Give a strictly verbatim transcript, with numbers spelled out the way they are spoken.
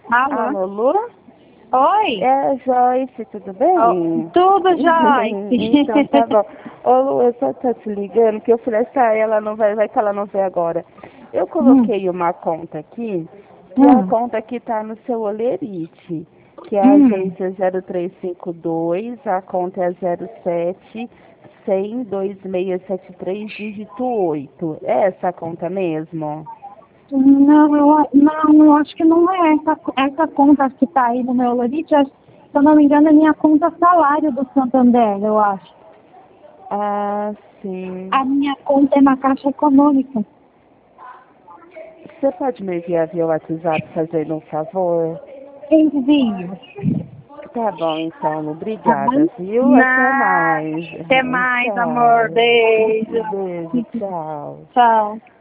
Alô? Alô, Lu? Oi? É a Joyce, tudo bem? Oh, tudo, Joyce. Então tá bom. Ô Lu, eu só tô te ligando, que eu falei assim, ah, ela não vai, vai que ela não vê agora. Eu Hum, coloquei uma conta aqui, que a hum, conta que tá no seu Olerite, que é a hum. agência zero três cinco dois, a conta é zero sete cem dois seis sete três, dígito oito. É essa a conta mesmo? Não, eu, a- não, eu acho que não é essa, essa conta que está aí no meu Lorite. acho- Se eu não me engano, é minha conta salário do Santander, eu acho. Ah, sim. A minha conta é na Caixa Econômica. Você pode me enviar via WhatsApp fazendo um favor? Envio, Tá bom, então. tá bom? Obrigada, viu? Até Nada. mais. Até mais, amor. Tchau. Beijo. Beijo, tchau. Tchau.